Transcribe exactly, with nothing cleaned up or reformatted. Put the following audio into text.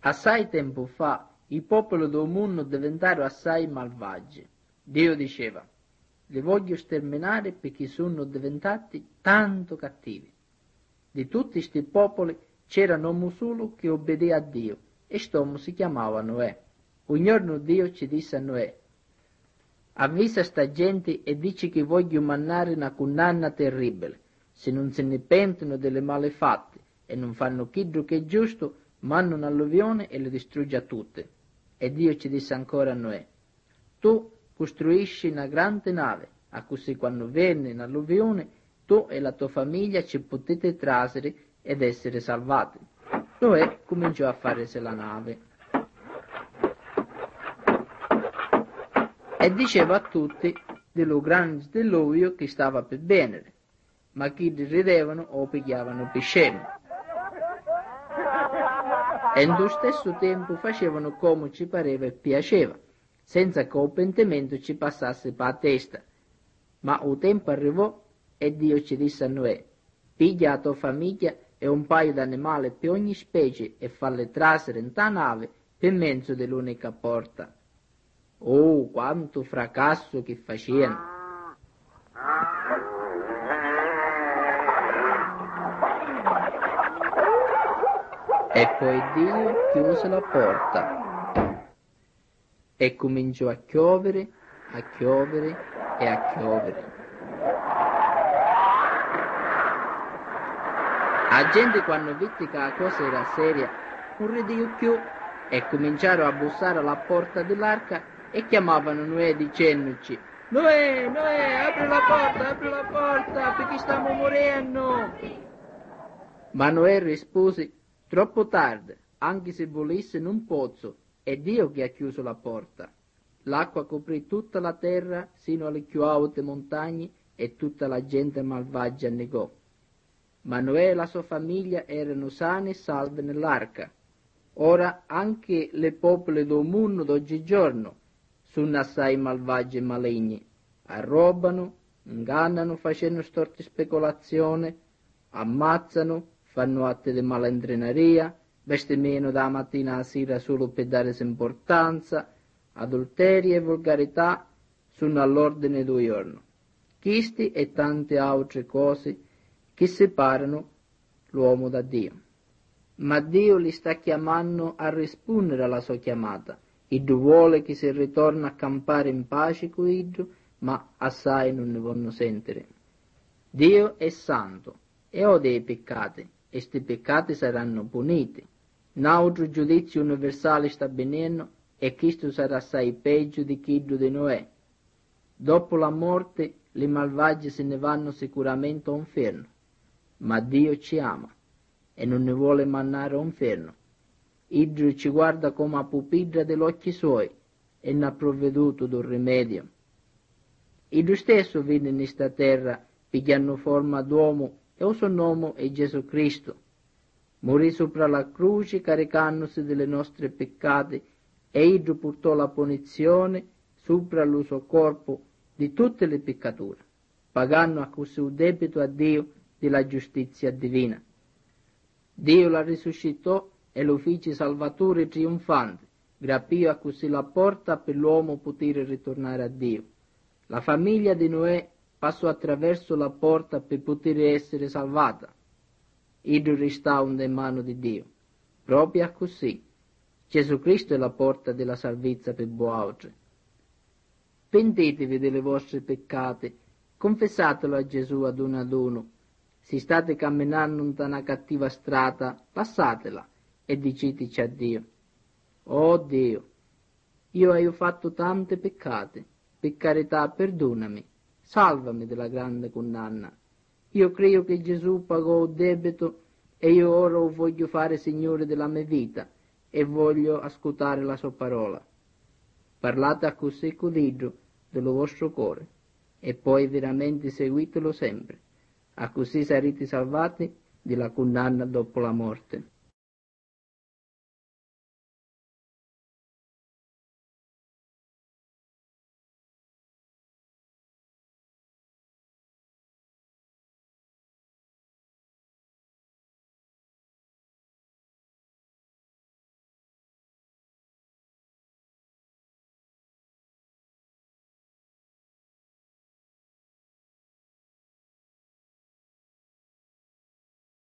Assai tempo fa i popoli del mondo diventarono assai malvagi. Dio diceva, li voglio sterminare perché sono diventati tanto cattivi. Di tutti questi popoli c'era un uomo solo che obbedì a Dio, e quest'uomo si chiamava Noè. Un giorno Dio ci disse a Noè, avvisa sta gente e dici che voglio mandare una condanna terribile. Se non se ne pentono delle malefatte e non fanno chidro che è giusto, manda un'alluvione e le distrugge a tutte. E Dio ci disse ancora a Noè, tu costruisci una grande nave, a così quando viene un'alluvione, tu e la tua famiglia ci potete trasere ed essere salvati. Noè cominciò a farsi la nave. E diceva a tutti dello grande diluvio che stava per venire, ma chi ridevano o pigliavano per scemi. E nello stesso tempo facevano come ci pareva e piaceva, senza che il pentimento ci passasse per la testa. Ma il tempo arrivò e Dio ci disse a Noè, piglia la tua famiglia e un paio di animali per ogni specie e falle trasere in ta nave per mezzo dell'unica porta. Oh, quanto fracasso che facevano! E poi Dio chiuse la porta e cominciò a chiovere, a chiovere e a chiovere. La gente quando vide che la cosa era seria non rideva più e cominciarono a bussare alla porta dell'arca e chiamavano Noè dicendoci, Noè, Noè, apri la porta, apri la porta, perché stiamo morendo. Ma Noè rispose, troppo tardi, anche se volesse non posso, è Dio che ha chiuso la porta. L'acqua coprì tutta la terra sino alle più alte montagne e tutta la gente malvagia annegò. Ma Noè e la sua famiglia erano sani e salvi nell'arca. Ora anche le popole del mondo d'oggigiorno sono assai malvagi e maligni. Arrobano, ingannano facendo storte speculazioni, ammazzano, fanno atti di malandrineria, vestimento da mattina alla sera solo per dare importanza, adulterio e volgarità sono all'ordine del giorno. Questi e tante altre cose che separano l'uomo da Dio. Ma Dio li sta chiamando a rispondere alla sua chiamata. Iddio vuole che si ritorna a campare in pace con Iddio, ma assai non ne vogliono sentire. Dio è santo e odia i peccati, e sti peccati saranno puniti. Un altro giudizio universale sta venendo e questo sarà assai peggio di quello di Noè. Dopo la morte le malvagie se ne vanno sicuramente all'inferno, ma Dio ci ama e non ne vuole mandare all'inferno. Iddio ci guarda come a pupilla degli occhi suoi e ne ha provveduto d'un rimedio. Iddio stesso venne in questa terra pigliando forma d'uomo e il suo nome è Gesù Cristo. Morì sopra la croce caricandosi delle nostre peccati e Iddio portò la punizione sopra il suo corpo di tutte le peccature, pagando a così il debito a Dio della giustizia divina. Dio la risuscitò e lo fece salvatore trionfante, grapì a così la porta per l'uomo poter ritornare a Dio. La famiglia di Noè passò attraverso la porta per poter essere salvata. Iddio restò in mano di Dio. Proprio così, Gesù Cristo è la porta della salvezza per voi. Pentetevi delle vostre peccate, confessatelo a Gesù ad uno ad uno. Se state camminando in una cattiva strada, passatela e diceteci a Dio. Oh Dio, io ho fatto tante peccate, per carità perdonami, salvami dalla grande condanna. Io credo che Gesù pagò il debito e io ora lo voglio fare Signore della mia vita e voglio ascoltare la sua parola. Parlate a così con Dio del vostro cuore e poi veramente seguitelo sempre. A così sarete salvati dalla condanna dopo la morte.